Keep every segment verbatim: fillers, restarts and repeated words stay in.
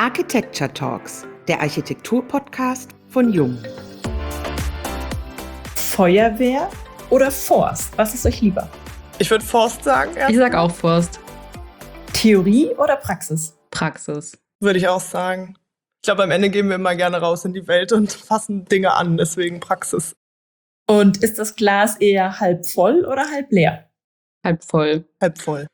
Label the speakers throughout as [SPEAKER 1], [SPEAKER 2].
[SPEAKER 1] Architecture Talks, der Architektur-Podcast von Jung.
[SPEAKER 2] Feuerwehr oder Forst? Was ist euch lieber?
[SPEAKER 3] Ich würde Forst sagen.
[SPEAKER 4] Ich sag auch Forst.
[SPEAKER 2] Theorie oder Praxis?
[SPEAKER 4] Praxis.
[SPEAKER 3] Würde ich auch sagen. Ich glaube, am Ende gehen wir immer gerne raus in die Welt und fassen Dinge an, deswegen Praxis.
[SPEAKER 2] Und ist das Glas eher halb voll oder halb leer?
[SPEAKER 4] Halb voll.
[SPEAKER 3] Halb voll.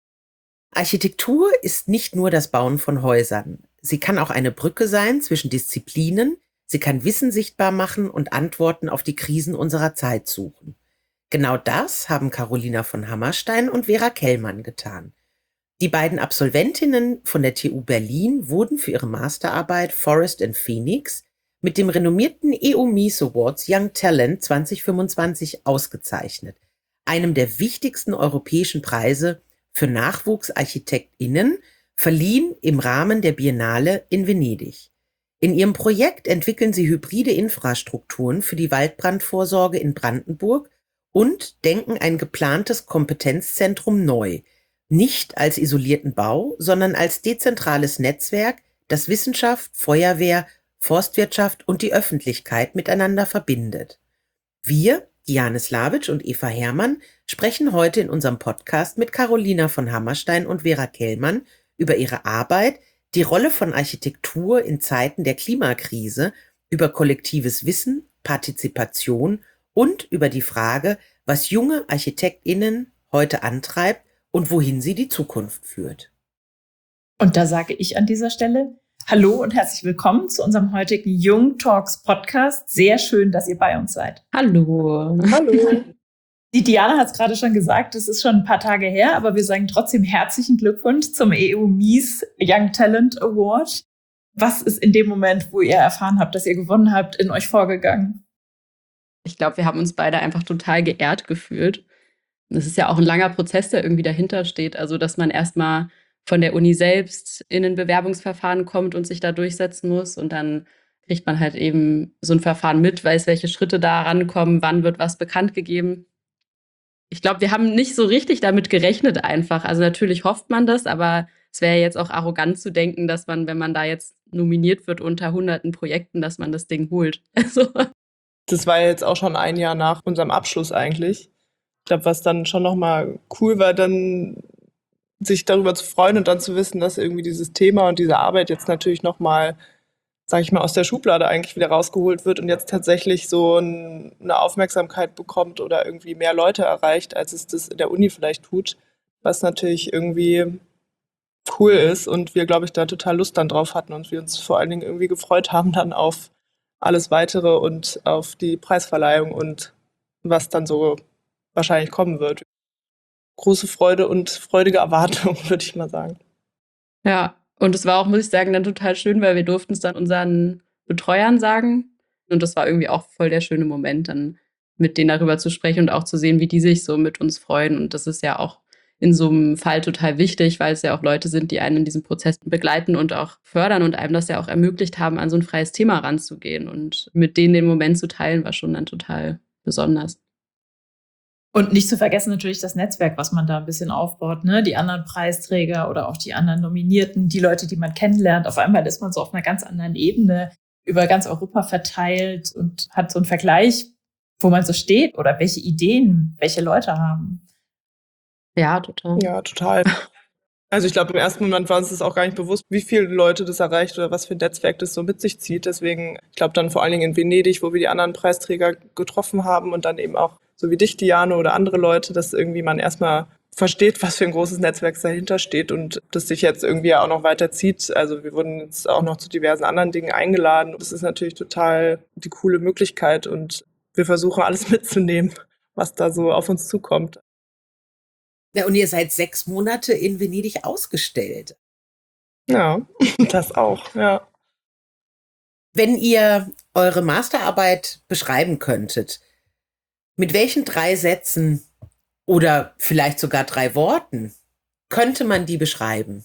[SPEAKER 1] Architektur ist nicht nur das Bauen von Häusern. Sie kann auch eine Brücke sein zwischen Disziplinen, sie kann Wissen sichtbar machen und Antworten auf die Krisen unserer Zeit suchen. Genau das haben Carolina von Hammerstein und Vera Kellmann getan. Die beiden Absolventinnen von der T U Berlin wurden für ihre Masterarbeit Forest in Phoenix mit dem renommierten E U Mies Awards Young Talent zwanzig fünfundzwanzig ausgezeichnet, einem der wichtigsten europäischen Preise für NachwuchsarchitektInnen, verliehen im Rahmen der Biennale in Venedig. In ihrem Projekt entwickeln sie hybride Infrastrukturen für die Waldbrandvorsorge in Brandenburg und denken ein geplantes Kompetenzzentrum neu, nicht als isolierten Bau, sondern als dezentrales Netzwerk, das Wissenschaft, Feuerwehr, Forstwirtschaft und die Öffentlichkeit miteinander verbindet. Wir, Diane Slavic und Eva Herrmann, sprechen heute in unserem Podcast mit Carolina von Hammerstein und Vera Kellmann über ihre Arbeit, die Rolle von Architektur in Zeiten der Klimakrise, über kollektives Wissen, Partizipation und über die Frage, was junge ArchitektInnen heute antreibt und wohin sie die Zukunft führt.
[SPEAKER 2] Und da sage ich an dieser Stelle Hallo und herzlich willkommen zu unserem heutigen Jung Talks Podcast. Sehr schön, dass ihr bei uns seid.
[SPEAKER 4] Hallo.
[SPEAKER 3] Hallo.
[SPEAKER 2] Die Diana hat es gerade schon gesagt, es ist schon ein paar Tage her, aber wir sagen trotzdem herzlichen Glückwunsch zum E U Mies Young Talent Award. Was ist in dem Moment, wo ihr erfahren habt, dass ihr gewonnen habt, in euch vorgegangen?
[SPEAKER 4] Ich glaube, wir haben uns beide einfach total geehrt gefühlt. Das ist ja auch ein langer Prozess, der irgendwie dahinter steht. Also, dass man erstmal von der Uni selbst in ein Bewerbungsverfahren kommt und sich da durchsetzen muss. Und dann kriegt man halt eben so ein Verfahren mit, weiß, welche Schritte da rankommen, wann wird was bekannt gegeben. Ich glaube, wir haben nicht so richtig damit gerechnet einfach. Also natürlich hofft man das, aber es wäre jetzt auch arrogant zu denken, dass man, wenn man da jetzt nominiert wird unter hunderten Projekten, dass man das Ding holt. Also.
[SPEAKER 3] Das war jetzt auch schon ein Jahr nach unserem Abschluss eigentlich. Ich glaube, was dann schon nochmal cool war, dann sich darüber zu freuen und dann zu wissen, dass irgendwie dieses Thema und diese Arbeit jetzt natürlich nochmal, sage ich mal, aus der Schublade eigentlich wieder rausgeholt wird und jetzt tatsächlich so ein, eine Aufmerksamkeit bekommt oder irgendwie mehr Leute erreicht, als es das in der Uni vielleicht tut, was natürlich irgendwie cool ist und wir, glaube ich, da total Lust dann drauf hatten und wir uns vor allen Dingen irgendwie gefreut haben dann auf alles Weitere und auf die Preisverleihung und was dann so wahrscheinlich kommen wird. Große Freude und freudige Erwartung, würde ich mal sagen.
[SPEAKER 4] Ja, und es war auch, muss ich sagen, dann total schön, weil wir durften es dann unseren Betreuern sagen. Und das war irgendwie auch voll der schöne Moment, dann mit denen darüber zu sprechen und auch zu sehen, wie die sich so mit uns freuen. Und das ist ja auch in so einem Fall total wichtig, weil es ja auch Leute sind, die einen in diesem Prozess begleiten und auch fördern und einem das ja auch ermöglicht haben, an so ein freies Thema ranzugehen. Und mit denen den Moment zu teilen, war schon dann total besonders.
[SPEAKER 2] Und nicht zu vergessen natürlich das Netzwerk, was man da ein bisschen aufbaut, ne? Die anderen Preisträger oder auch die anderen Nominierten, die Leute, die man kennenlernt. Auf einmal ist man so auf einer ganz anderen Ebene über ganz Europa verteilt und hat so einen Vergleich, wo man so steht oder welche Ideen, welche Leute haben.
[SPEAKER 4] Ja, total.
[SPEAKER 3] Ja, total. Also ich glaube, im ersten Moment war uns das auch gar nicht bewusst, wie viele Leute das erreicht oder was für ein Netzwerk das so mit sich zieht. Deswegen, ich glaube dann vor allen Dingen in Venedig, wo wir die anderen Preisträger getroffen haben und dann eben auch so wie dich, Diane, oder andere Leute, dass irgendwie man erstmal versteht, was für ein großes Netzwerk dahinter steht und das sich jetzt irgendwie auch noch weiterzieht. Also wir wurden jetzt auch noch zu diversen anderen Dingen eingeladen. Das ist natürlich total die coole Möglichkeit und wir versuchen alles mitzunehmen, was da so auf uns zukommt.
[SPEAKER 1] Ja, und ihr seid sechs Monate in Venedig ausgestellt.
[SPEAKER 3] Ja, das auch, ja.
[SPEAKER 1] Wenn ihr eure Masterarbeit beschreiben könntet, mit welchen drei Sätzen oder vielleicht sogar drei Worten könnte man die beschreiben?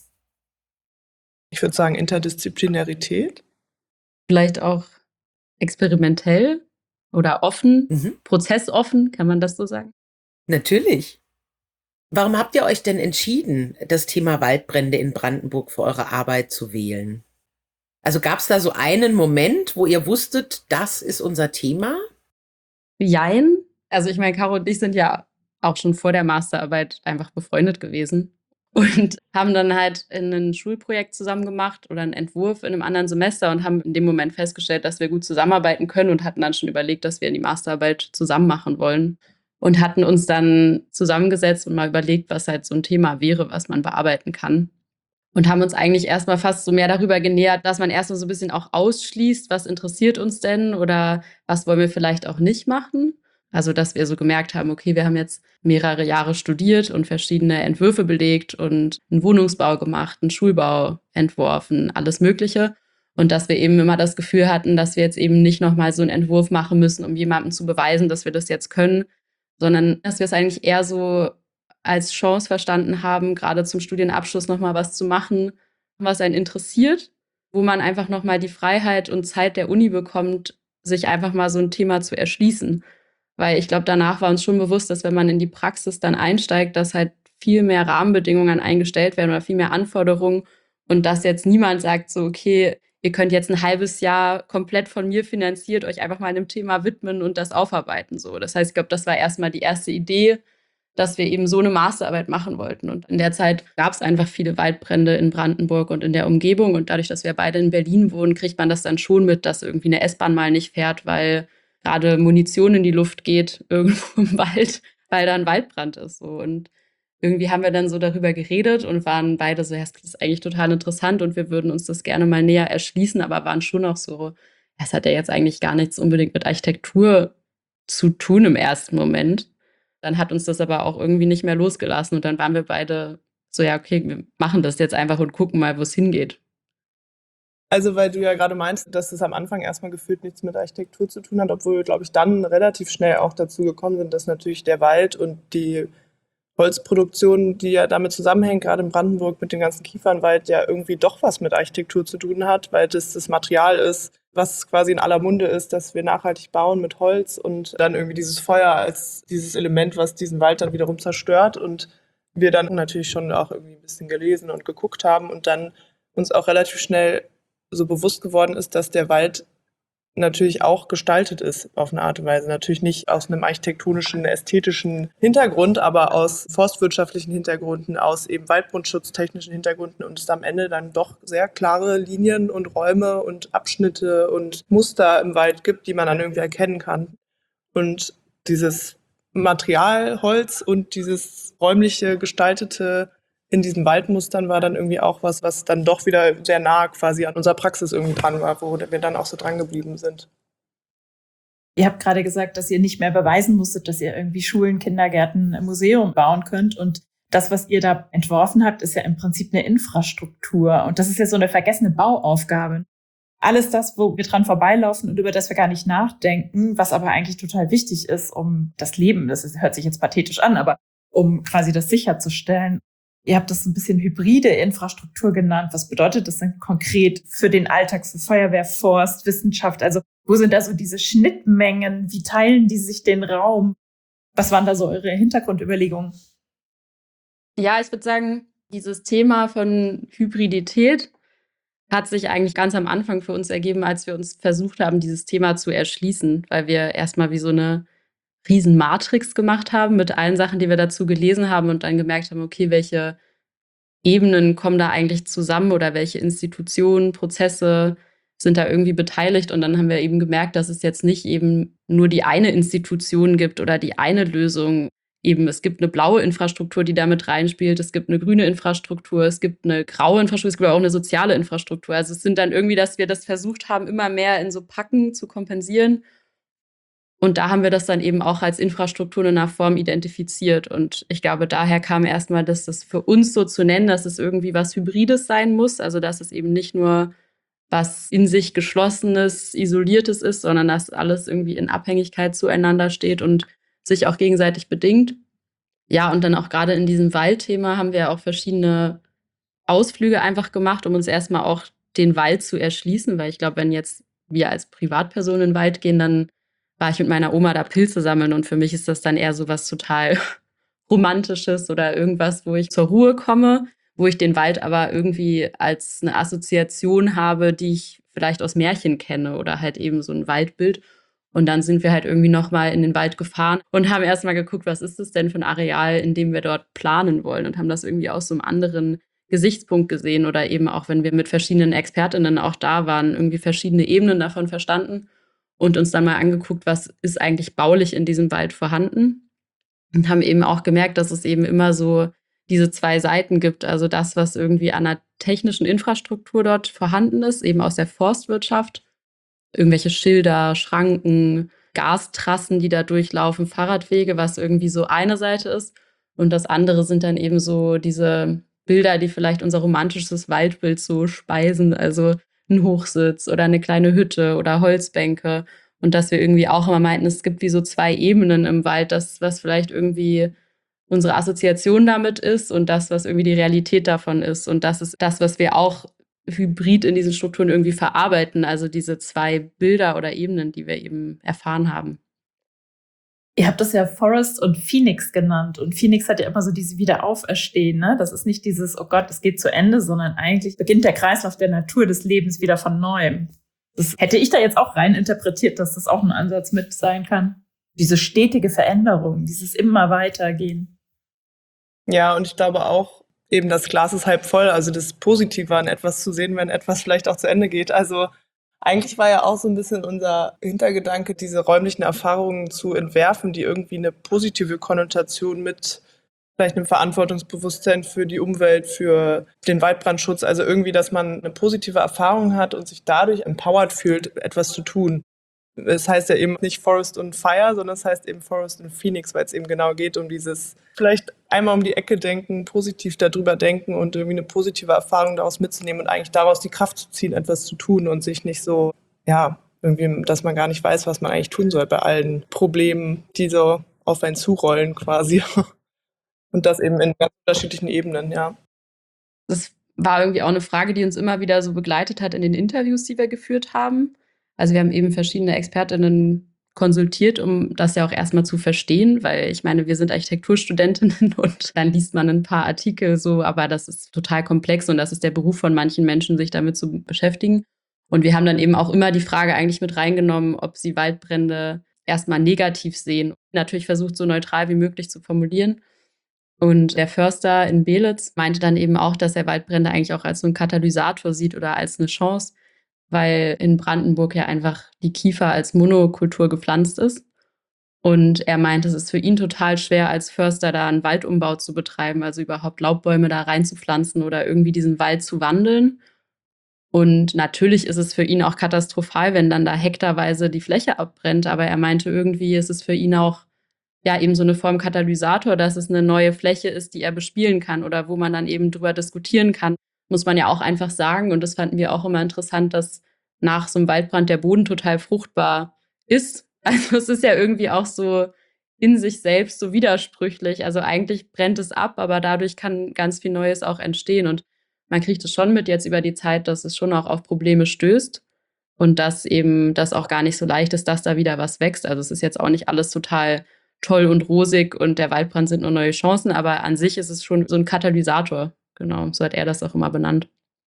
[SPEAKER 3] Ich würde sagen Interdisziplinarität.
[SPEAKER 4] Vielleicht auch experimentell oder offen,
[SPEAKER 1] Mhm.
[SPEAKER 4] prozessoffen, kann man das so sagen?
[SPEAKER 1] Natürlich. Warum habt ihr euch denn entschieden, das Thema Waldbrände in Brandenburg für eure Arbeit zu wählen? Also gab es da so einen Moment, wo ihr wusstet, das ist unser Thema?
[SPEAKER 4] Jein. Also ich meine, Caro und ich sind ja auch schon vor der Masterarbeit einfach befreundet gewesen und haben dann halt ein Schulprojekt zusammen gemacht oder einen Entwurf in einem anderen Semester und haben in dem Moment festgestellt, dass wir gut zusammenarbeiten können und hatten dann schon überlegt, dass wir die Masterarbeit zusammen machen wollen und hatten uns dann zusammengesetzt und mal überlegt, was halt so ein Thema wäre, was man bearbeiten kann. Und haben uns eigentlich erstmal fast so mehr darüber genähert, dass man erstmal so ein bisschen auch ausschließt, was interessiert uns denn oder was wollen wir vielleicht auch nicht machen. Also, dass wir so gemerkt haben, okay, wir haben jetzt mehrere Jahre studiert und verschiedene Entwürfe belegt und einen Wohnungsbau gemacht, einen Schulbau entworfen, alles Mögliche. Und dass wir eben immer das Gefühl hatten, dass wir jetzt eben nicht nochmal so einen Entwurf machen müssen, um jemandem zu beweisen, dass wir das jetzt können, sondern dass wir es eigentlich eher so als Chance verstanden haben, gerade zum Studienabschluss nochmal was zu machen, was einen interessiert, wo man einfach nochmal die Freiheit und Zeit der Uni bekommt, sich einfach mal so ein Thema zu erschließen. Weil ich glaube, danach war uns schon bewusst, dass wenn man in die Praxis dann einsteigt, dass halt viel mehr Rahmenbedingungen eingestellt werden oder viel mehr Anforderungen und dass jetzt niemand sagt so, okay, ihr könnt jetzt ein halbes Jahr komplett von mir finanziert euch einfach mal einem Thema widmen und das aufarbeiten. So. Das heißt, ich glaube, das war erstmal die erste Idee, dass wir eben so eine Masterarbeit machen wollten. Und in der Zeit gab es einfach viele Waldbrände in Brandenburg und in der Umgebung. Und dadurch, dass wir beide in Berlin wohnen, kriegt man das dann schon mit, dass irgendwie eine S-Bahn mal nicht fährt, weil gerade Munition in die Luft geht irgendwo im Wald, weil da ein Waldbrand ist. So. Und irgendwie haben wir dann so darüber geredet und waren beide so, ja, das ist eigentlich total interessant und wir würden uns das gerne mal näher erschließen, aber waren schon auch so, das hat ja jetzt eigentlich gar nichts unbedingt mit Architektur zu tun im ersten Moment. Dann hat uns das aber auch irgendwie nicht mehr losgelassen. Und dann waren wir beide so, ja, okay, wir machen das jetzt einfach und gucken mal, wo es hingeht.
[SPEAKER 3] Also, weil du ja gerade meinst, dass es am Anfang erstmal gefühlt nichts mit Architektur zu tun hat, obwohl wir, glaube ich, dann relativ schnell auch dazu gekommen sind, dass natürlich der Wald und die Holzproduktion, die ja damit zusammenhängt, gerade in Brandenburg mit dem ganzen Kiefernwald, ja irgendwie doch was mit Architektur zu tun hat, weil das das Material ist, was quasi in aller Munde ist, dass wir nachhaltig bauen mit Holz und dann irgendwie dieses Feuer als dieses Element, was diesen Wald dann wiederum zerstört und wir dann natürlich schon auch irgendwie ein bisschen gelesen und geguckt haben und dann uns auch relativ schnell so bewusst geworden ist, dass der Wald natürlich auch gestaltet ist auf eine Art und Weise. Natürlich nicht aus einem architektonischen, ästhetischen Hintergrund, aber aus forstwirtschaftlichen Hintergründen, aus eben waldbundschutztechnischen Hintergründen und es am Ende dann doch sehr klare Linien und Räume und Abschnitte und Muster im Wald gibt, die man dann irgendwie erkennen kann. Und dieses Material, Holz und dieses räumliche, gestaltete in diesen Waldmustern war dann irgendwie auch was, was dann doch wieder sehr nah quasi an unserer Praxis irgendwie dran war, wo wir dann auch so dran geblieben sind.
[SPEAKER 2] Ihr habt gerade gesagt, dass ihr nicht mehr beweisen musstet, dass ihr irgendwie Schulen, Kindergärten, ein Museum bauen könnt. Und das, was ihr da entworfen habt, ist ja im Prinzip eine Infrastruktur. Und das ist ja so eine vergessene Bauaufgabe. Alles das, wo wir dran vorbeilaufen und über das wir gar nicht nachdenken, was aber eigentlich total wichtig ist, um das Leben, das ist, hört sich jetzt pathetisch an, aber um quasi das sicherzustellen. Ihr habt das ein bisschen hybride Infrastruktur genannt. Was bedeutet das denn konkret für den Alltag, für Feuerwehr, Forst, Wissenschaft? Also wo sind da so diese Schnittmengen? Wie teilen die sich den Raum? Was waren da so eure Hintergrundüberlegungen?
[SPEAKER 4] Ja, ich würde sagen, dieses Thema von Hybridität hat sich eigentlich ganz am Anfang für uns ergeben, als wir uns versucht haben, dieses Thema zu erschließen, weil wir erstmal wie so eine riesen Matrix gemacht haben mit allen Sachen, die wir dazu gelesen haben und dann gemerkt haben, okay, welche Ebenen kommen da eigentlich zusammen oder welche Institutionen, Prozesse sind da irgendwie beteiligt. Und dann haben wir eben gemerkt, dass es jetzt nicht eben nur die eine Institution gibt oder die eine Lösung. Eben, es gibt eine blaue Infrastruktur, die da mit reinspielt, es gibt eine grüne Infrastruktur, es gibt eine graue Infrastruktur, es gibt auch eine soziale Infrastruktur. Also es sind dann irgendwie, dass wir das versucht haben, immer mehr in so Packen zu kompensieren. Und da haben wir das dann eben auch als Infrastruktur in einer Form identifiziert. Und ich glaube, daher kam erstmal, dass das für uns so zu nennen, dass es irgendwie was Hybrides sein muss. Also, dass es eben nicht nur was in sich Geschlossenes, Isoliertes ist, sondern dass alles irgendwie in Abhängigkeit zueinander steht und sich auch gegenseitig bedingt. Ja, und dann auch gerade in diesem Waldthema haben wir auch verschiedene Ausflüge einfach gemacht, um uns erstmal auch den Wald zu erschließen. Weil ich glaube, wenn jetzt wir als Privatperson in den Wald gehen, dann war ich mit meiner Oma da Pilze sammeln und für mich ist das dann eher so was total Romantisches oder irgendwas, wo ich zur Ruhe komme. wo ich den Wald aber irgendwie als eine Assoziation habe, die ich vielleicht aus Märchen kenne oder halt eben so ein Waldbild. Und dann sind wir halt irgendwie nochmal in den Wald gefahren und haben erstmal geguckt, was ist das denn für ein Areal, in dem wir dort planen wollen, und haben das irgendwie aus so einem anderen Gesichtspunkt gesehen oder eben auch, wenn wir mit verschiedenen ExpertInnen auch da waren, irgendwie verschiedene Ebenen davon verstanden und uns dann mal angeguckt, was ist eigentlich baulich in diesem Wald vorhanden, und haben eben auch gemerkt, dass es eben immer so diese zwei Seiten gibt. Also das, was irgendwie an der technischen Infrastruktur dort vorhanden ist, eben aus der Forstwirtschaft, irgendwelche Schilder, Schranken, Gastrassen, die da durchlaufen, Fahrradwege, was irgendwie so eine Seite ist. Und das andere sind dann eben so diese Bilder, die vielleicht unser romantisches Waldbild so speisen. Also ein Hochsitz oder eine kleine Hütte oder Holzbänke. Und dass wir irgendwie auch immer meinten, es gibt wie so zwei Ebenen im Wald, das, was vielleicht irgendwie unsere Assoziation damit ist und das, was irgendwie die Realität davon ist. Und das ist das, was wir auch hybrid in diesen Strukturen irgendwie verarbeiten, also diese zwei Bilder oder Ebenen, die wir eben erfahren haben.
[SPEAKER 2] Ihr habt das ja Forest und Phoenix genannt, und Phoenix hat ja immer so diese Wiederauferstehen, ne? Das ist nicht dieses, oh Gott, es geht zu Ende, sondern eigentlich beginnt der Kreislauf der Natur des Lebens wieder von Neuem. Das hätte ich da jetzt auch rein interpretiert, dass das auch ein Ansatz mit sein kann. Diese stetige Veränderung, dieses immer weitergehen.
[SPEAKER 3] Ja, und ich glaube auch, eben das Glas ist halb voll, also das Positive an etwas zu sehen, wenn etwas vielleicht auch zu Ende geht. Also eigentlich war ja auch so ein bisschen unser Hintergedanke, diese räumlichen Erfahrungen zu entwerfen, die irgendwie eine positive Konnotation mit vielleicht einem Verantwortungsbewusstsein für die Umwelt, für den Waldbrandschutz, also irgendwie, dass man eine positive Erfahrung hat und sich dadurch empowered fühlt, etwas zu tun. Es heißt ja eben nicht Forest und Fire, sondern es heißt eben Forest und Phoenix, weil es eben genau geht um dieses vielleicht einmal um die Ecke denken, positiv darüber denken und irgendwie eine positive Erfahrung daraus mitzunehmen und eigentlich daraus die Kraft zu ziehen, etwas zu tun und sich nicht so, ja, irgendwie, dass man gar nicht weiß, was man eigentlich tun soll bei allen Problemen, die so auf einen zurollen quasi. Und das eben in ganz unterschiedlichen Ebenen, ja.
[SPEAKER 4] Das war irgendwie auch eine Frage, die uns immer wieder so begleitet hat in den Interviews, die wir geführt haben. Also wir haben eben verschiedene ExpertInnen konsultiert, um das ja auch erstmal zu verstehen, weil ich meine, wir sind Architekturstudentinnen und dann liest man ein paar Artikel so, aber das ist total komplex und das ist der Beruf von manchen Menschen, sich damit zu beschäftigen. Und wir haben dann eben auch immer die Frage eigentlich mit reingenommen, ob sie Waldbrände erstmal negativ sehen. Natürlich versucht, so neutral wie möglich zu formulieren. Und der Förster in Belitz meinte dann eben auch, dass er Waldbrände eigentlich auch als so einen Katalysator sieht oder als eine Chance, weil in Brandenburg ja einfach die Kiefer als Monokultur gepflanzt ist. Und er meint, es ist für ihn total schwer, als Förster da einen Waldumbau zu betreiben, also überhaupt Laubbäume da reinzupflanzen oder irgendwie diesen Wald zu wandeln. Und natürlich ist es für ihn auch katastrophal, wenn dann da hektarweise die Fläche abbrennt. Aber er meinte, irgendwie ist es für ihn auch ja eben so eine Form Katalysator, dass es eine neue Fläche ist, die er bespielen kann oder wo man dann eben drüber diskutieren kann. Muss man ja auch einfach sagen. Und das fanden wir auch immer interessant, dass nach so einem Waldbrand der Boden total fruchtbar ist. Also es ist ja irgendwie auch so in sich selbst so widersprüchlich. Also eigentlich brennt es ab, aber dadurch kann ganz viel Neues auch entstehen. Und man kriegt es schon mit jetzt über die Zeit, dass es schon auch auf Probleme stößt und dass eben das auch gar nicht so leicht ist, dass da wieder was wächst. Also es ist jetzt auch nicht alles total toll und rosig und der Waldbrand sind nur neue Chancen, aber an sich ist es schon so ein Katalysator. Genau, so hat er das auch immer benannt.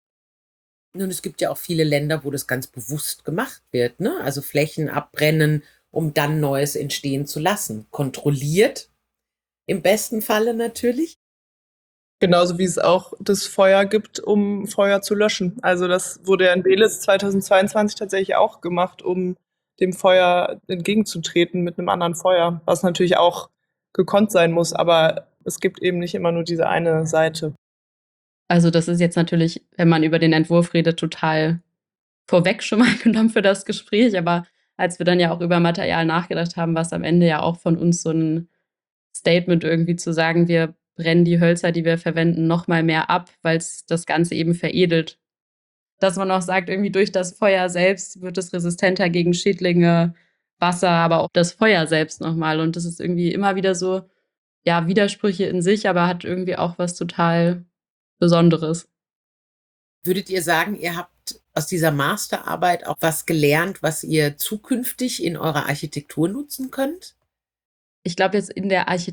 [SPEAKER 1] Nun, es gibt ja auch viele Länder, wo das ganz bewusst gemacht wird, ne? Also Flächen abbrennen, um dann Neues entstehen zu lassen. Kontrolliert, im besten Falle natürlich.
[SPEAKER 3] Genauso wie es auch das Feuer gibt, um Feuer zu löschen. Also das wurde ja in Belitz zweitausendzweiundzwanzig tatsächlich auch gemacht, um dem Feuer entgegenzutreten mit einem anderen Feuer, was natürlich auch gekonnt sein muss, aber es gibt eben nicht immer nur diese eine Seite.
[SPEAKER 4] Also das ist jetzt natürlich, wenn man über den Entwurf redet, total vorweg schon mal genommen für das Gespräch, aber als wir dann ja auch über Material nachgedacht haben, war es am Ende ja auch von uns so ein Statement irgendwie zu sagen, wir brennen die Hölzer, die wir verwenden, noch mal mehr ab, weil es das Ganze eben veredelt. Dass man auch sagt, irgendwie durch das Feuer selbst wird es resistenter gegen Schädlinge, Wasser, aber auch das Feuer selbst nochmal. Und das ist irgendwie immer wieder so, ja, Widersprüche in sich, aber hat irgendwie auch was total Besonderes.
[SPEAKER 1] Würdet ihr sagen, ihr habt aus dieser Masterarbeit auch was gelernt, was ihr zukünftig in eurer Architektur nutzen könnt?
[SPEAKER 4] Ich glaube, jetzt in der Architektur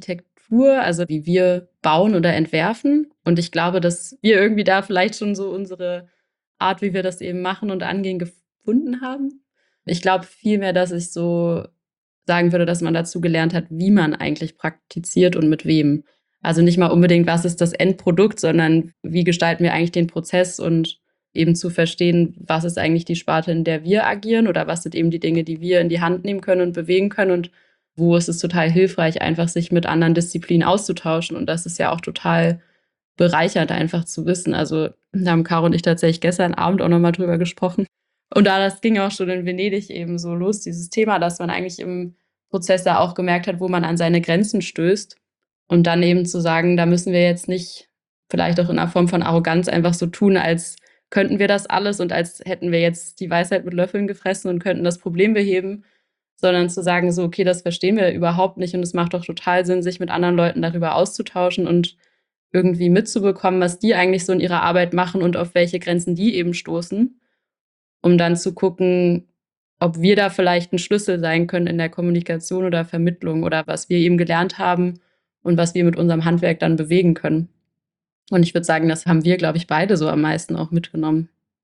[SPEAKER 4] Architektur, also wie wir bauen oder entwerfen. Und ich glaube, dass wir irgendwie da vielleicht schon so unsere Art, wie wir das eben machen und angehen, gefunden haben. Ich glaube vielmehr, dass ich so sagen würde, dass man dazu gelernt hat, wie man eigentlich praktiziert und mit wem. Also nicht mal unbedingt, was ist das Endprodukt, sondern wie gestalten wir eigentlich den Prozess und eben zu verstehen, was ist eigentlich die Sparte, in der wir agieren oder was sind eben die Dinge, die wir in die Hand nehmen können und bewegen können und wo ist es total hilfreich, einfach sich mit anderen Disziplinen auszutauschen. Und das ist ja auch total bereichernd, einfach zu wissen. Also da haben Caro und ich tatsächlich gestern Abend auch nochmal drüber gesprochen. Und da, das ging auch schon in Venedig eben so los, dieses Thema, dass man eigentlich im Prozess da auch gemerkt hat, wo man an seine Grenzen stößt. Und dann eben zu sagen, da müssen wir jetzt nicht vielleicht auch in einer Form von Arroganz einfach so tun, als könnten wir das alles und als hätten wir jetzt die Weisheit mit Löffeln gefressen und könnten das Problem beheben, sondern zu sagen, so, okay, das verstehen wir überhaupt nicht und es macht doch total Sinn, sich mit anderen Leuten darüber auszutauschen und irgendwie mitzubekommen, was die eigentlich so in ihrer Arbeit machen und auf welche Grenzen die eben stoßen, um dann zu gucken, ob wir da vielleicht ein Schlüssel sein können in der Kommunikation oder Vermittlung oder was wir eben gelernt haben und was wir mit unserem Handwerk dann bewegen können. Und ich würde sagen, das haben wir, glaube ich, beide so am meisten auch mitgenommen.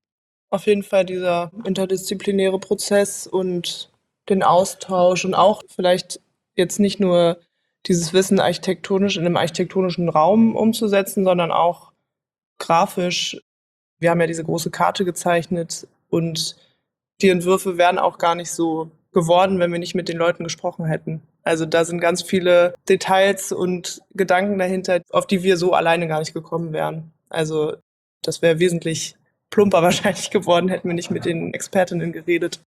[SPEAKER 3] Auf jeden Fall dieser interdisziplinäre Prozess und den Austausch und auch vielleicht jetzt nicht nur dieses Wissen architektonisch in einem architektonischen Raum umzusetzen, sondern auch grafisch. Wir haben ja diese große Karte gezeichnet und die Entwürfe wären auch gar nicht so geworden, wenn wir nicht mit den Leuten gesprochen hätten. Also da sind ganz viele Details und Gedanken dahinter, auf die wir so alleine gar nicht gekommen wären. Also das wäre wesentlich plumper wahrscheinlich geworden, hätten wir nicht mit den Expertinnen geredet.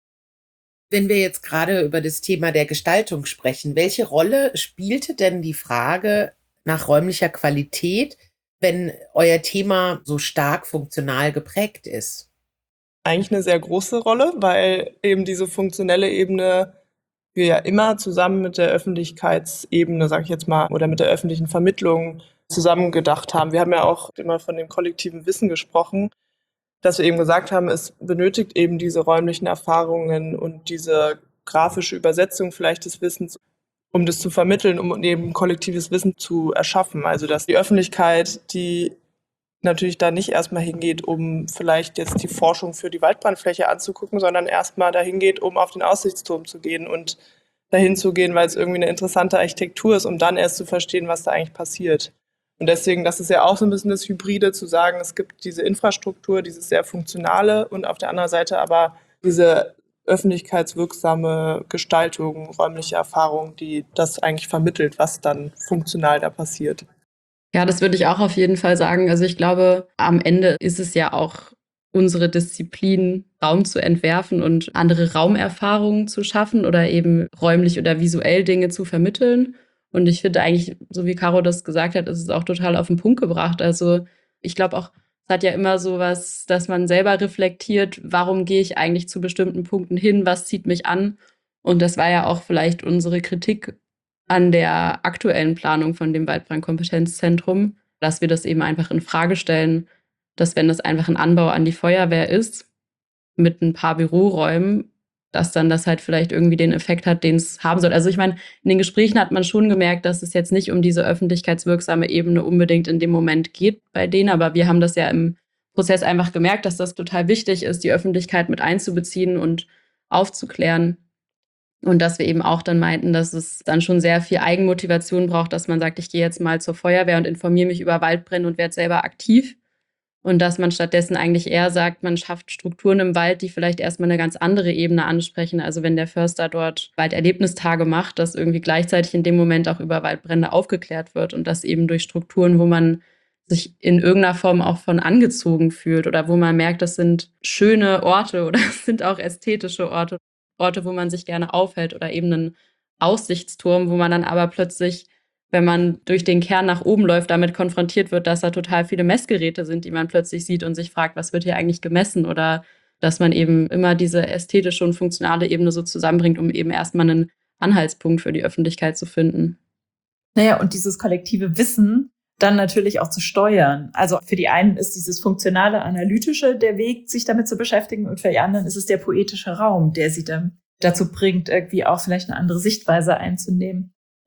[SPEAKER 1] Wenn wir jetzt gerade über das Thema der Gestaltung sprechen, welche Rolle spielte denn die Frage nach räumlicher Qualität, wenn euer Thema so stark funktional geprägt ist?
[SPEAKER 3] Eigentlich eine sehr große Rolle, weil eben diese funktionelle Ebene wir ja immer zusammen mit der Öffentlichkeitsebene, sage ich jetzt mal, oder mit der öffentlichen Vermittlung zusammen gedacht haben. Wir haben ja auch immer von dem kollektiven Wissen gesprochen, dass wir eben gesagt haben, es benötigt eben diese räumlichen Erfahrungen und diese grafische Übersetzung vielleicht des Wissens, um das zu vermitteln, um eben kollektives Wissen zu erschaffen. Also dass die Öffentlichkeit, die natürlich da nicht erstmal hingeht, um vielleicht jetzt die Forschung für die Waldbrandfläche anzugucken, sondern erstmal dahin geht, um auf den Aussichtsturm zu gehen und dahin zu gehen, weil es irgendwie eine interessante Architektur ist, um dann erst zu verstehen, was da eigentlich passiert. Und deswegen, das ist ja auch so ein bisschen das Hybride, zu sagen, es gibt diese Infrastruktur, dieses sehr funktionale und auf der anderen Seite aber diese öffentlichkeitswirksame Gestaltung, räumliche Erfahrung, die das eigentlich vermittelt, was dann funktional da passiert.
[SPEAKER 4] Ja, das würde ich auch auf jeden Fall sagen. Also ich glaube, am Ende ist es ja auch unsere Disziplin, Raum zu entwerfen und andere Raumerfahrungen zu schaffen oder eben räumlich oder visuell Dinge zu vermitteln. Und ich finde eigentlich, so wie Caro das gesagt hat, ist es auch total auf den Punkt gebracht. Also ich glaube auch, es hat ja immer so was, dass man selber reflektiert, warum gehe ich eigentlich zu bestimmten Punkten hin, was zieht mich an. Und das war ja auch vielleicht unsere Kritik an der aktuellen Planung von dem Waldbrandkompetenzzentrum, dass wir das eben einfach in Frage stellen, dass wenn das einfach ein Anbau an die Feuerwehr ist, mit ein paar Büroräumen, dass dann das halt vielleicht irgendwie den Effekt hat, den es haben soll. Also ich meine, in den Gesprächen hat man schon gemerkt, dass es jetzt nicht um diese öffentlichkeitswirksame Ebene unbedingt in dem Moment geht bei denen, aber wir haben das ja im Prozess einfach gemerkt, dass das total wichtig ist, die Öffentlichkeit mit einzubeziehen und aufzuklären. Und dass wir eben auch dann meinten, dass es dann schon sehr viel Eigenmotivation braucht, dass man sagt, ich gehe jetzt mal zur Feuerwehr und informiere mich über Waldbrände und werde selber aktiv. Und dass man stattdessen eigentlich eher sagt, man schafft Strukturen im Wald, die vielleicht erstmal eine ganz andere Ebene ansprechen. Also wenn der Förster dort Walderlebnistage macht, dass irgendwie gleichzeitig in dem Moment auch über Waldbrände aufgeklärt wird und das eben durch Strukturen, wo man sich in irgendeiner Form auch von angezogen fühlt oder wo man merkt, das sind schöne Orte oder es sind auch ästhetische Orte. Orte, wo man sich gerne aufhält oder eben einen Aussichtsturm, wo man dann aber plötzlich, wenn man durch den Kern nach oben läuft, damit konfrontiert wird, dass da total viele Messgeräte sind, die man plötzlich sieht und sich fragt, was wird hier eigentlich gemessen? Oder dass man eben immer diese ästhetische und funktionale Ebene so zusammenbringt, um eben erstmal einen Anhaltspunkt für die Öffentlichkeit zu finden.
[SPEAKER 2] Naja, und dieses kollektive Wissen dann natürlich auch zu steuern. Also für die einen ist dieses funktionale, analytische der Weg, sich damit zu beschäftigen, und für die anderen ist es der poetische Raum, der sie dann dazu bringt, irgendwie auch vielleicht eine andere Sichtweise einzunehmen.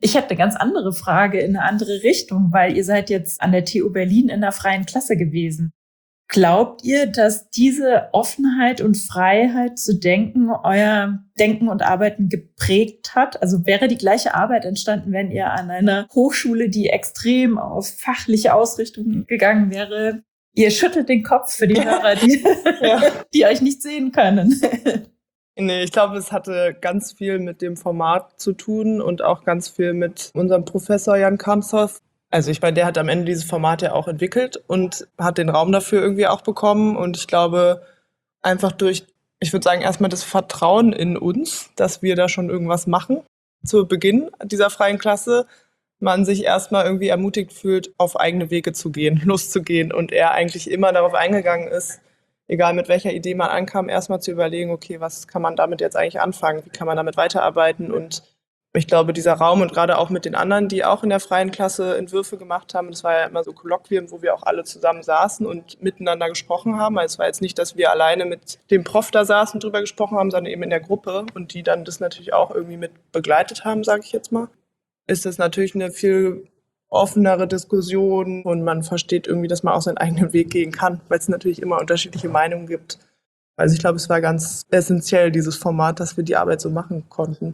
[SPEAKER 2] Ich habe eine ganz andere Frage in eine andere Richtung, weil ihr seid jetzt an der T U Berlin in der freien Klasse gewesen. Glaubt ihr, dass diese Offenheit und Freiheit zu denken euer Denken und Arbeiten geprägt hat? Also wäre die gleiche Arbeit entstanden, wenn ihr an einer Hochschule, die extrem auf fachliche Ausrichtung gegangen wäre? Ihr schüttelt den Kopf für die Hörer, die, ja. die euch nicht sehen können.
[SPEAKER 3] Nee, ich glaube, es hatte ganz viel mit dem Format zu tun und auch ganz viel mit unserem Professor Jan Kamshoff. Also ich meine, der hat am Ende dieses Format ja auch entwickelt und hat den Raum dafür irgendwie auch bekommen. Und ich glaube, einfach durch, ich würde sagen, erstmal das Vertrauen in uns, dass wir da schon irgendwas machen, zu Beginn dieser freien Klasse, man sich erstmal irgendwie ermutigt fühlt, auf eigene Wege zu gehen, loszugehen. Und er eigentlich immer darauf eingegangen ist, egal mit welcher Idee man ankam, erstmal zu überlegen, okay, was kann man damit jetzt eigentlich anfangen? Wie kann man damit weiterarbeiten? Und ich glaube, dieser Raum und gerade auch mit den anderen, die auch in der freien Klasse Entwürfe gemacht haben, das war ja immer so Kolloquien, wo wir auch alle zusammen saßen und miteinander gesprochen haben. Also es war jetzt nicht, dass wir alleine mit dem Prof da saßen und drüber gesprochen haben, sondern eben in der Gruppe und die dann das natürlich auch irgendwie mit begleitet haben, sage ich jetzt mal. Ist das natürlich eine viel offenere Diskussion und man versteht irgendwie, dass man auch seinen eigenen Weg gehen kann, weil es natürlich immer unterschiedliche Meinungen gibt. Also ich glaube, es war ganz essentiell, dieses Format, dass wir die Arbeit so machen konnten.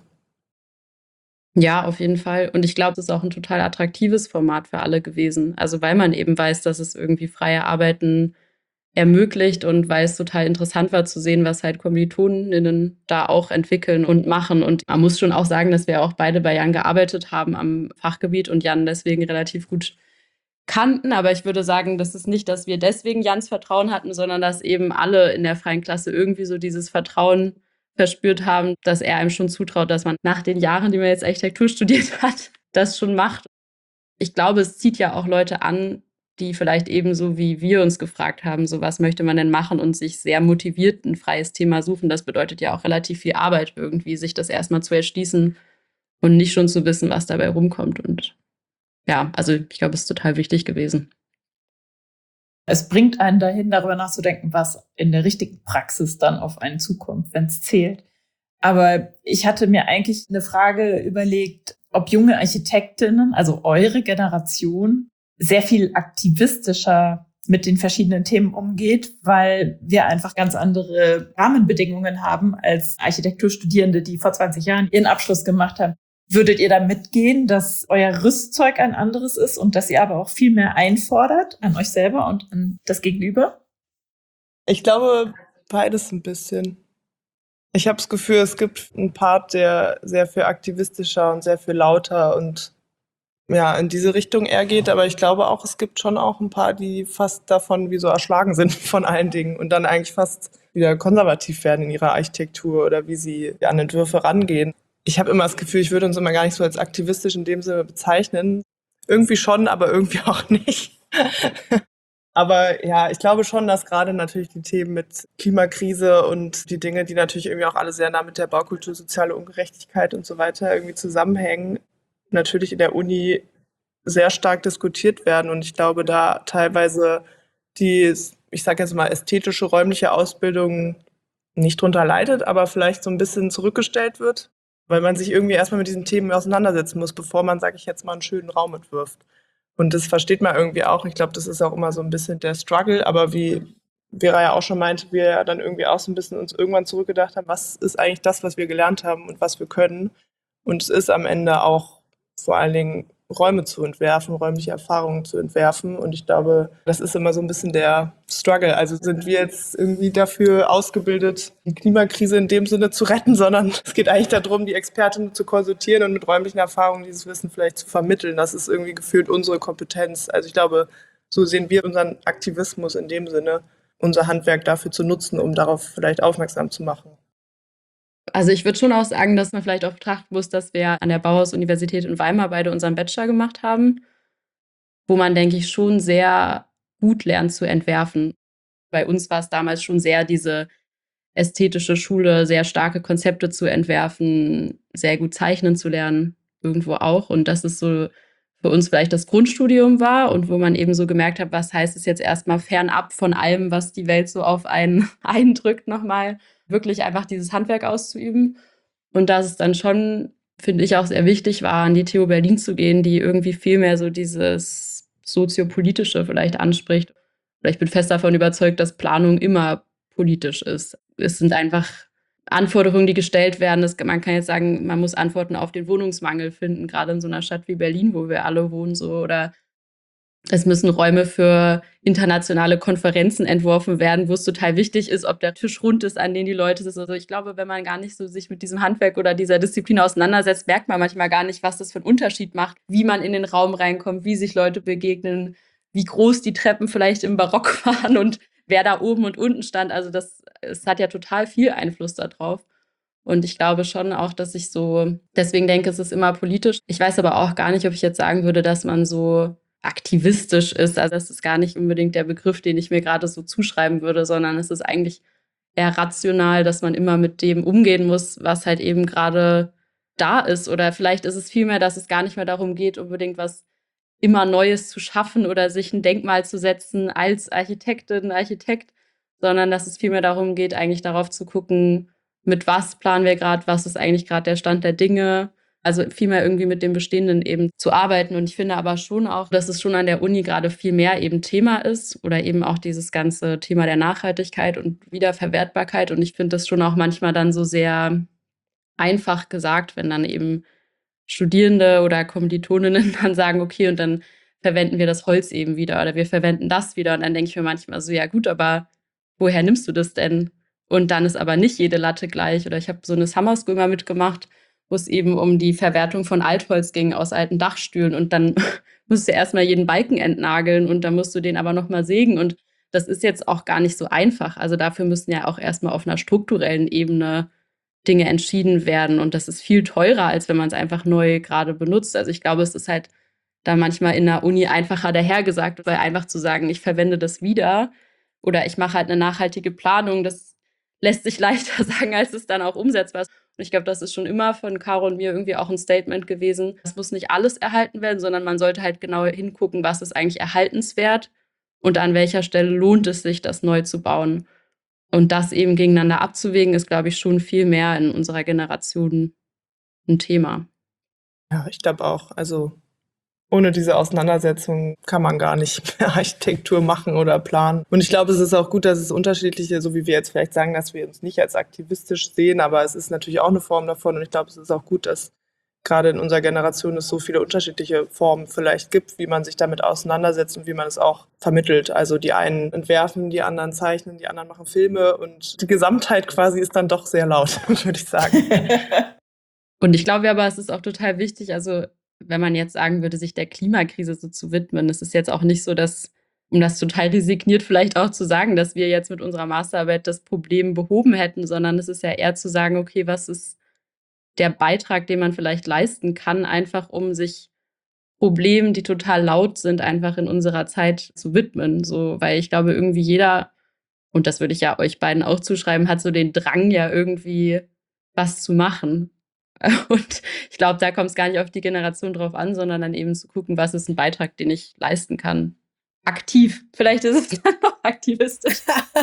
[SPEAKER 4] Ja, auf jeden Fall. Und ich glaube, das ist auch ein total attraktives Format für alle gewesen. Also weil man eben weiß, dass es irgendwie freie Arbeiten ermöglicht und weil es total interessant war zu sehen, was halt KommilitonInnen da auch entwickeln und machen. Und man muss schon auch sagen, dass wir auch beide bei Jan gearbeitet haben am Fachgebiet und Jan deswegen relativ gut kannten. Aber ich würde sagen, das ist nicht, dass wir deswegen Jans Vertrauen hatten, sondern dass eben alle in der freien Klasse irgendwie so dieses Vertrauen verspürt haben, dass er einem schon zutraut, dass man nach den Jahren, die man jetzt Architektur studiert hat, das schon macht. Ich glaube, es zieht ja auch Leute an, die vielleicht ebenso wie wir uns gefragt haben, so was möchte man denn machen und sich sehr motiviert ein freies Thema suchen. Das bedeutet ja auch relativ viel Arbeit irgendwie, sich das erstmal zu erschließen und nicht schon zu wissen, was dabei rumkommt. Und ja, also ich glaube, es ist total wichtig gewesen.
[SPEAKER 2] Es bringt einen dahin, darüber nachzudenken, was in der richtigen Praxis dann auf einen zukommt, wenn es zählt. Aber ich hatte mir eigentlich eine Frage überlegt, ob junge Architektinnen, also eure Generation, sehr viel aktivistischer mit den verschiedenen Themen umgeht, weil wir einfach ganz andere Rahmenbedingungen haben als Architekturstudierende, die vor zwanzig Jahren ihren Abschluss gemacht haben. Würdet ihr da mitgehen, dass euer Rüstzeug ein anderes ist und dass ihr aber auch viel mehr einfordert an euch selber und an das Gegenüber?
[SPEAKER 3] Ich glaube, beides ein bisschen. Ich habe das Gefühl, es gibt einen Part, der sehr viel aktivistischer und sehr viel lauter und ja, in diese Richtung eher geht. Aber ich glaube auch, es gibt schon auch ein paar, die fast davon wie so erschlagen sind von allen Dingen und dann eigentlich fast wieder konservativ werden in ihrer Architektur oder wie sie an Entwürfe rangehen. Ich habe immer das Gefühl, ich würde uns immer gar nicht so als aktivistisch in dem Sinne bezeichnen. Irgendwie schon, aber irgendwie auch nicht. Aber ja, ich glaube schon, dass gerade natürlich die Themen mit Klimakrise und die Dinge, die natürlich irgendwie auch alle sehr nah mit der Baukultur, soziale Ungerechtigkeit und so weiter irgendwie zusammenhängen, natürlich in der Uni sehr stark diskutiert werden. Und ich glaube, da teilweise die, ich sage jetzt mal, ästhetische, räumliche Ausbildung nicht drunter leidet, aber vielleicht so ein bisschen zurückgestellt wird, weil man sich irgendwie erstmal mit diesen Themen auseinandersetzen muss, bevor man, sage ich jetzt mal, einen schönen Raum entwirft. Und das versteht man irgendwie auch. Ich glaube, das ist auch immer so ein bisschen der Struggle. Aber wie Vera ja auch schon meinte, wir ja dann irgendwie auch so ein bisschen uns irgendwann zurückgedacht haben, was ist eigentlich das, was wir gelernt haben und was wir können. Und es ist am Ende auch vor allen Dingen Räume zu entwerfen, räumliche Erfahrungen zu entwerfen. Und ich glaube, das ist immer so ein bisschen der Struggle. Also sind wir jetzt irgendwie dafür ausgebildet, die Klimakrise in dem Sinne zu retten, sondern es geht eigentlich darum, die Expertinnen zu konsultieren und mit räumlichen Erfahrungen dieses Wissen vielleicht zu vermitteln. Das ist irgendwie gefühlt unsere Kompetenz. Also ich glaube, so sehen wir unseren Aktivismus in dem Sinne, unser Handwerk dafür zu nutzen, um darauf vielleicht aufmerksam zu machen.
[SPEAKER 4] Also ich würde schon auch sagen, dass man vielleicht auch betrachten muss, dass wir an der Bauhaus-Universität in Weimar beide unseren Bachelor gemacht haben, wo man, denke ich, schon sehr gut lernt zu entwerfen. Bei uns war es damals schon sehr diese ästhetische Schule, sehr starke Konzepte zu entwerfen, sehr gut zeichnen zu lernen, irgendwo auch. Und dass es so für uns vielleicht das Grundstudium war und wo man eben so gemerkt hat, was heißt es jetzt erstmal fernab von allem, was die Welt so auf einen eindrückt nochmal, wirklich einfach dieses Handwerk auszuüben. Und dass es dann schon finde ich, auch sehr wichtig war, an die T U Berlin zu gehen, die irgendwie viel mehr so dieses Soziopolitische vielleicht anspricht. Oder ich bin fest davon überzeugt, dass Planung immer politisch ist. Es sind einfach Anforderungen, die gestellt werden. Das, man kann jetzt sagen, man muss Antworten auf den Wohnungsmangel finden, gerade in so einer Stadt wie Berlin, wo wir alle wohnen, so, oder es müssen Räume für internationale Konferenzen entworfen werden, wo es total wichtig ist, ob der Tisch rund ist, an den die Leute sitzen. Also ich glaube, wenn man gar nicht so sich mit diesem Handwerk oder dieser Disziplin auseinandersetzt, merkt man manchmal gar nicht, was das für einen Unterschied macht, wie man in den Raum reinkommt, wie sich Leute begegnen, wie groß die Treppen vielleicht im Barock waren und wer da oben und unten stand. Also das, es hat ja total viel Einfluss darauf. Und ich glaube schon auch, dass ich so, deswegen denke, es ist immer politisch. Ich weiß aber auch gar nicht, ob ich jetzt sagen würde, dass man so aktivistisch ist. Also das ist gar nicht unbedingt der Begriff, den ich mir gerade so zuschreiben würde, sondern es ist eigentlich eher rational, dass man immer mit dem umgehen muss, was halt eben gerade da ist. Oder vielleicht ist es vielmehr, dass es gar nicht mehr darum geht, unbedingt was immer Neues zu schaffen oder sich ein Denkmal zu setzen als Architektin, Architekt, sondern dass es vielmehr darum geht, eigentlich darauf zu gucken, mit was planen wir gerade, was ist eigentlich gerade der Stand der Dinge. Also vielmehr irgendwie mit dem Bestehenden eben zu arbeiten. Und ich finde aber schon auch, dass es schon an der Uni gerade viel mehr eben Thema ist oder eben auch dieses ganze Thema der Nachhaltigkeit und Wiederverwertbarkeit. Und ich finde das schon auch manchmal dann so sehr einfach gesagt, wenn dann eben Studierende oder Kommilitoninnen dann sagen, okay, und dann verwenden wir das Holz eben wieder oder wir verwenden das wieder. Und dann denke ich mir manchmal so, ja gut, aber woher nimmst du das denn? Und dann ist aber nicht jede Latte gleich. Oder ich habe so eine Summer School mal mitgemacht, wo es eben um die Verwertung von Altholz ging aus alten Dachstühlen. Und dann musst du erstmal jeden Balken entnageln und dann musst du den aber nochmal sägen. Und das ist jetzt auch gar nicht so einfach. Also dafür müssen ja auch erstmal auf einer strukturellen Ebene Dinge entschieden werden. Und das ist viel teurer, als wenn man es einfach neu gerade benutzt. Also ich glaube, es ist halt da manchmal in der Uni einfacher dahergesagt, weil einfach zu sagen, ich verwende das wieder oder ich mache halt eine nachhaltige Planung, das lässt sich leichter sagen, als es dann auch umsetzbar ist. Und ich glaube, das ist schon immer von Caro und mir irgendwie auch ein Statement gewesen. Es muss nicht alles erhalten werden, sondern man sollte halt genau hingucken, was ist eigentlich erhaltenswert und an welcher Stelle lohnt es sich, das neu zu bauen. Und das eben gegeneinander abzuwägen, ist, glaube ich, schon viel mehr in unserer Generation ein Thema.
[SPEAKER 3] Ja, ich glaube auch. Also ohne diese Auseinandersetzung kann man gar nicht mehr Architektur machen oder planen. Und ich glaube, es ist auch gut, dass es unterschiedliche, so wie wir jetzt vielleicht sagen, dass wir uns nicht als aktivistisch sehen, aber es ist natürlich auch eine Form davon. Und ich glaube, es ist auch gut, dass gerade in unserer Generation es so viele unterschiedliche Formen vielleicht gibt, wie man sich damit auseinandersetzt und wie man es auch vermittelt. Also die einen entwerfen, die anderen zeichnen, die anderen machen Filme und die Gesamtheit quasi ist dann doch sehr laut, würde ich sagen.
[SPEAKER 4] Und ich glaube aber, es ist auch total wichtig, also wenn man jetzt sagen würde, sich der Klimakrise so zu widmen, es ist jetzt auch nicht so, dass, um das total resigniert vielleicht auch zu sagen, dass wir jetzt mit unserer Masterarbeit das Problem behoben hätten, sondern es ist ja eher zu sagen, okay, was ist der Beitrag, den man vielleicht leisten kann, einfach um sich Problemen, die total laut sind, einfach in unserer Zeit zu widmen. So, weil ich glaube, irgendwie jeder, und das würde ich ja euch beiden auch zuschreiben, hat so den Drang, ja irgendwie was zu machen. Und ich glaube, da kommt es gar nicht auf die Generation drauf an, sondern dann eben zu gucken, was ist ein Beitrag, den ich leisten kann. Aktiv. Vielleicht ist es dann noch aktivistisch.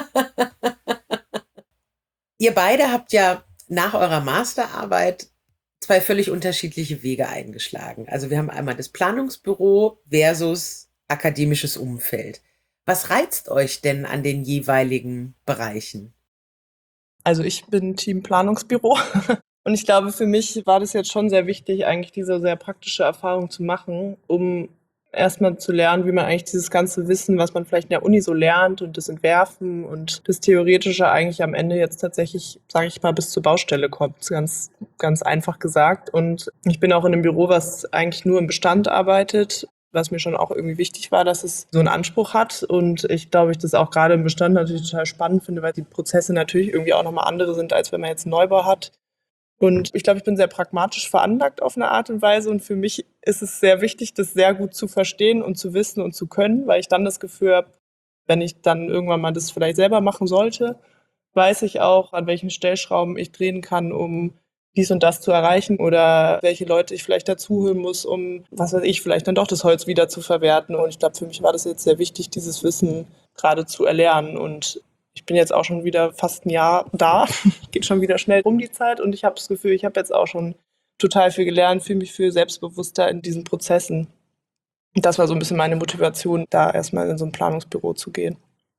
[SPEAKER 1] Ihr beide habt ja nach eurer Masterarbeit zwei völlig unterschiedliche Wege eingeschlagen. Also wir haben einmal das Planungsbüro versus akademisches Umfeld. Was reizt euch denn an den jeweiligen Bereichen?
[SPEAKER 3] Also ich bin Team Planungsbüro. Und ich glaube, für mich war das jetzt schon sehr wichtig, eigentlich diese sehr praktische Erfahrung zu machen, um erstmal zu lernen, wie man eigentlich dieses ganze Wissen, was man vielleicht in der Uni so lernt und das Entwerfen und das Theoretische eigentlich am Ende jetzt tatsächlich, sage ich mal, bis zur Baustelle kommt. Ganz, ganz einfach gesagt. Und ich bin auch in einem Büro, was eigentlich nur im Bestand arbeitet, was mir schon auch irgendwie wichtig war, dass es so einen Anspruch hat. Und ich glaube, ich das auch gerade im Bestand natürlich total spannend finde, weil die Prozesse natürlich irgendwie auch nochmal andere sind, als wenn man jetzt einen Neubau hat. Und ich glaube, ich bin sehr pragmatisch veranlagt auf eine Art und Weise. Und für mich ist es sehr wichtig, das sehr gut zu verstehen und zu wissen und zu können, weil ich dann das Gefühl habe, wenn ich dann irgendwann mal das vielleicht selber machen sollte, weiß ich auch, an welchen Stellschrauben ich drehen kann, um dies und das zu erreichen oder welche Leute ich vielleicht dazuholen muss, um, was weiß ich, vielleicht dann doch das Holz wieder zu verwerten. Und ich glaube, für mich war das jetzt sehr wichtig, dieses Wissen gerade zu erlernen. Und ich bin jetzt auch schon wieder fast ein Jahr da, geht schon wieder schnell um die Zeit und ich habe das Gefühl, ich habe jetzt auch schon total viel gelernt, fühle mich viel selbstbewusster in diesen Prozessen. Und das war so ein bisschen meine Motivation, da erstmal in so ein Planungsbüro zu gehen.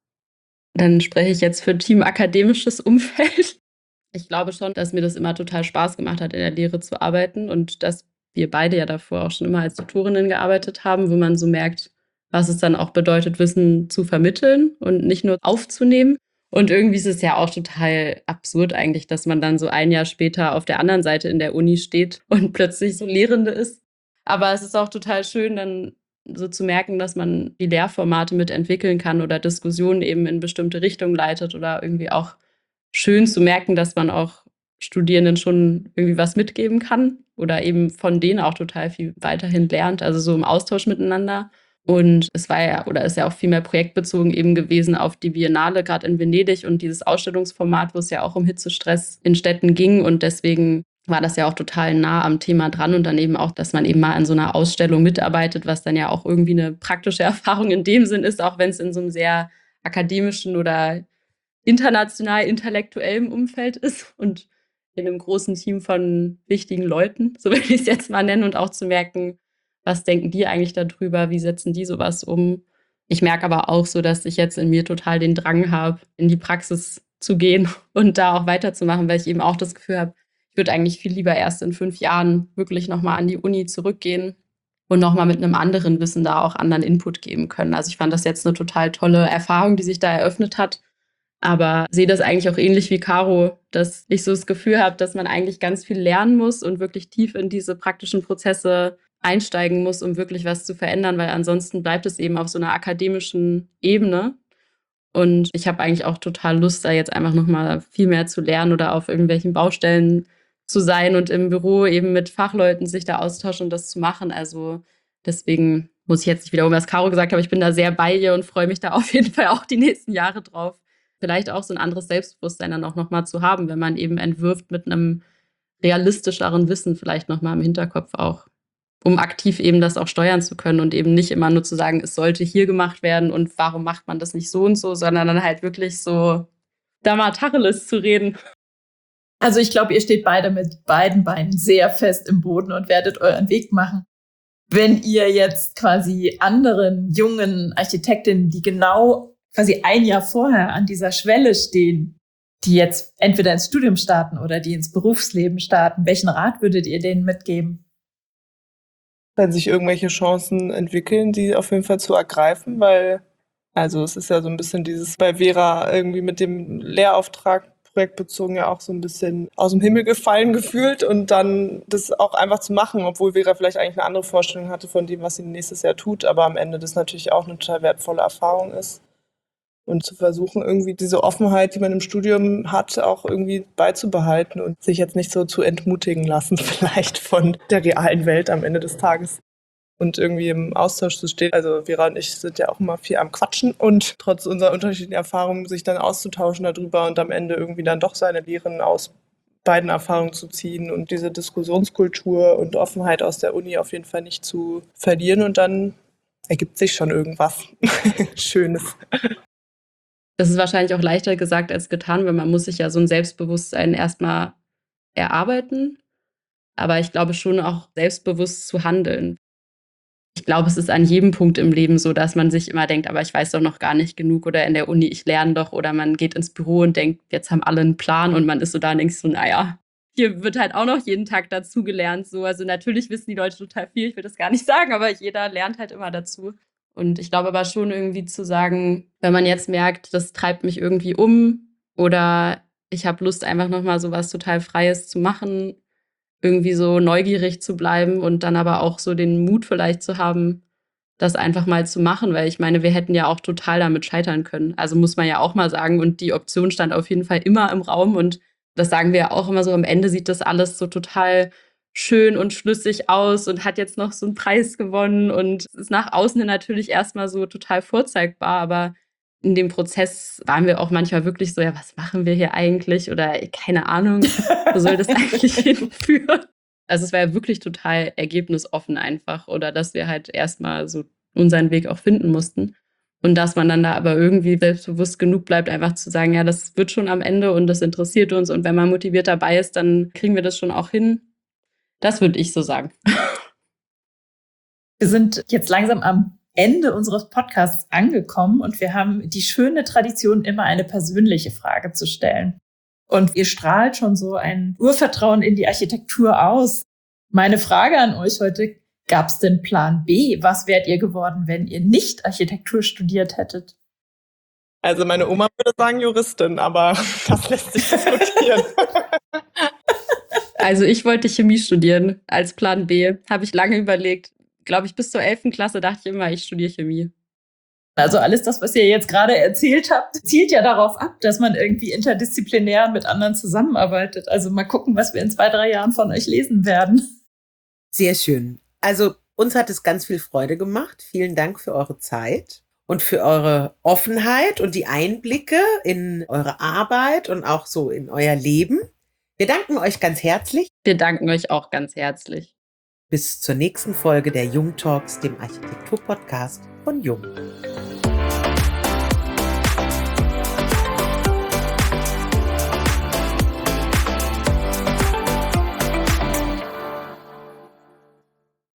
[SPEAKER 4] Dann spreche ich jetzt für Team akademisches Umfeld. Ich glaube schon, dass mir das immer total Spaß gemacht hat, in der Lehre zu arbeiten und dass wir beide ja davor auch schon immer als Tutorinnen gearbeitet haben, wo man so merkt, was es dann auch bedeutet, Wissen zu vermitteln und nicht nur aufzunehmen. Und irgendwie ist es ja auch total absurd eigentlich, dass man dann so ein Jahr später auf der anderen Seite in der Uni steht und plötzlich so Lehrende ist. Aber es ist auch total schön, dann so zu merken, dass man die Lehrformate mitentwickeln kann oder Diskussionen eben in bestimmte Richtungen leitet oder irgendwie auch schön zu merken, dass man auch Studierenden schon irgendwie was mitgeben kann oder eben von denen auch total viel weiterhin lernt, also so im Austausch miteinander. Und es war ja oder ist ja auch viel mehr projektbezogen eben gewesen auf die Biennale, gerade in Venedig und dieses Ausstellungsformat, wo es ja auch um Hitzestress in Städten ging. Und deswegen war das ja auch total nah am Thema dran und dann eben auch, dass man eben mal an so einer Ausstellung mitarbeitet, was dann ja auch irgendwie eine praktische Erfahrung in dem Sinn ist, auch wenn es in so einem sehr akademischen oder international intellektuellem Umfeld ist und in einem großen Team von wichtigen Leuten, so will ich es jetzt mal nennen, und auch zu merken, was denken die eigentlich darüber, wie setzen die sowas um. Ich merke aber auch so, dass ich jetzt in mir total den Drang habe, in die Praxis zu gehen und da auch weiterzumachen, weil ich eben auch das Gefühl habe, ich würde eigentlich viel lieber erst in fünf Jahren wirklich nochmal an die Uni zurückgehen und nochmal mit einem anderen Wissen da auch anderen Input geben können. Also ich fand das jetzt eine total tolle Erfahrung, die sich da eröffnet hat. Aber sehe das eigentlich auch ähnlich wie Caro, dass ich so das Gefühl habe, dass man eigentlich ganz viel lernen muss und wirklich tief in diese praktischen Prozesse einsteigen muss, um wirklich was zu verändern, weil ansonsten bleibt es eben auf so einer akademischen Ebene. Und ich habe eigentlich auch total Lust, da jetzt einfach nochmal viel mehr zu lernen oder auf irgendwelchen Baustellen zu sein und im Büro eben mit Fachleuten sich da austauschen und das zu machen. Also deswegen muss ich jetzt nicht wiederholen, was Caro gesagt hat, aber ich bin da sehr bei ihr und freue mich da auf jeden Fall auch die nächsten Jahre drauf. Vielleicht auch so ein anderes Selbstbewusstsein dann auch nochmal zu haben, wenn man eben entwirft mit einem realistischeren Wissen vielleicht nochmal im Hinterkopf auch, um aktiv eben das auch steuern zu können und eben nicht immer nur zu sagen, es sollte hier gemacht werden und warum macht man das nicht so und so, sondern dann halt wirklich so da mal Tacheles zu reden.
[SPEAKER 2] Also ich glaube, ihr steht beide mit beiden Beinen sehr fest im Boden und werdet euren Weg machen. Wenn ihr jetzt quasi anderen jungen Architektinnen, die genau quasi ein Jahr vorher an dieser Schwelle stehen, die jetzt entweder ins Studium starten oder die ins Berufsleben starten, welchen Rat würdet ihr denen mitgeben?
[SPEAKER 3] Wenn sich irgendwelche Chancen entwickeln, die auf jeden Fall zu ergreifen, weil, also es ist ja so ein bisschen dieses bei Vera irgendwie mit dem Lehrauftrag projektbezogen ja auch so ein bisschen aus dem Himmel gefallen gefühlt und dann das auch einfach zu machen, obwohl Vera vielleicht eigentlich eine andere Vorstellung hatte von dem, was sie nächstes Jahr tut, aber am Ende das natürlich auch eine total wertvolle Erfahrung ist. Und zu versuchen, irgendwie diese Offenheit, die man im Studium hat, auch irgendwie beizubehalten und sich jetzt nicht so zu entmutigen lassen, vielleicht von der realen Welt am Ende des Tages. Und irgendwie im Austausch zu stehen. Also Vera und ich sind ja auch immer viel am Quatschen und trotz unserer unterschiedlichen Erfahrungen sich dann auszutauschen darüber und am Ende irgendwie dann doch seine Lehren aus beiden Erfahrungen zu ziehen und diese Diskussionskultur und Offenheit aus der Uni auf jeden Fall nicht zu verlieren und dann ergibt sich schon irgendwas Schönes.
[SPEAKER 4] Das ist wahrscheinlich auch leichter gesagt als getan, weil man muss sich ja so ein Selbstbewusstsein erstmal erarbeiten. Aber ich glaube schon auch selbstbewusst zu handeln. Ich glaube, es ist an jedem Punkt im Leben so, dass man sich immer denkt, aber ich weiß doch noch gar nicht genug oder in der Uni, ich lerne doch. Oder man geht ins Büro und denkt, jetzt haben alle einen Plan und man ist so da und denkt so, naja, hier wird halt auch noch jeden Tag dazu gelernt. So. Also natürlich wissen die Leute total viel, ich will das gar nicht sagen, aber jeder lernt halt immer dazu. Und ich glaube aber schon irgendwie zu sagen, wenn man jetzt merkt, das treibt mich irgendwie um oder ich habe Lust, einfach nochmal so was total Freies zu machen, irgendwie so neugierig zu bleiben und dann aber auch so den Mut vielleicht zu haben, das einfach mal zu machen, weil ich meine, wir hätten ja auch total damit scheitern können. Also muss man ja auch mal sagen und die Option stand auf jeden Fall immer im Raum und das sagen wir ja auch immer so, am Ende sieht das alles so total schön und schlüssig aus und hat jetzt noch so einen Preis gewonnen und es ist nach außen hin natürlich erstmal so total vorzeigbar, aber in dem Prozess waren wir auch manchmal wirklich so, ja, was machen wir hier eigentlich? Oder keine Ahnung, wo soll das eigentlich hinführen? Also es war ja wirklich total ergebnisoffen einfach oder dass wir halt erstmal so unseren Weg auch finden mussten. Und dass man dann da aber irgendwie selbstbewusst genug bleibt, einfach zu sagen, ja, das wird schon am Ende und das interessiert uns und wenn man motiviert dabei ist, dann kriegen wir das schon auch hin. Das würde ich so sagen.
[SPEAKER 2] Wir sind jetzt langsam am Ende unseres Podcasts angekommen und wir haben die schöne Tradition, immer eine persönliche Frage zu stellen. Und ihr strahlt schon so ein Urvertrauen in die Architektur aus. Meine Frage an euch heute: Gab es denn Plan B? Was wärt ihr geworden, wenn ihr nicht Architektur studiert hättet?
[SPEAKER 3] Also meine Oma würde sagen Juristin, aber das lässt sich diskutieren.
[SPEAKER 4] Also ich wollte Chemie studieren als Plan B. Habe ich lange überlegt. Glaube ich, bis zur elften Klasse dachte ich immer, ich studiere Chemie.
[SPEAKER 2] Also alles das, was ihr jetzt gerade erzählt habt, zielt ja darauf ab, dass man irgendwie interdisziplinär mit anderen zusammenarbeitet. Also mal gucken, was wir in zwei, drei Jahren von euch lesen werden.
[SPEAKER 1] Sehr schön. Also uns hat es ganz viel Freude gemacht. Vielen Dank für eure Zeit und für eure Offenheit und die Einblicke in eure Arbeit und auch so in euer Leben. Wir danken euch ganz herzlich.
[SPEAKER 4] Wir danken euch auch ganz herzlich.
[SPEAKER 1] Bis zur nächsten Folge der Jung Talks, dem Architektur-Podcast von Jung.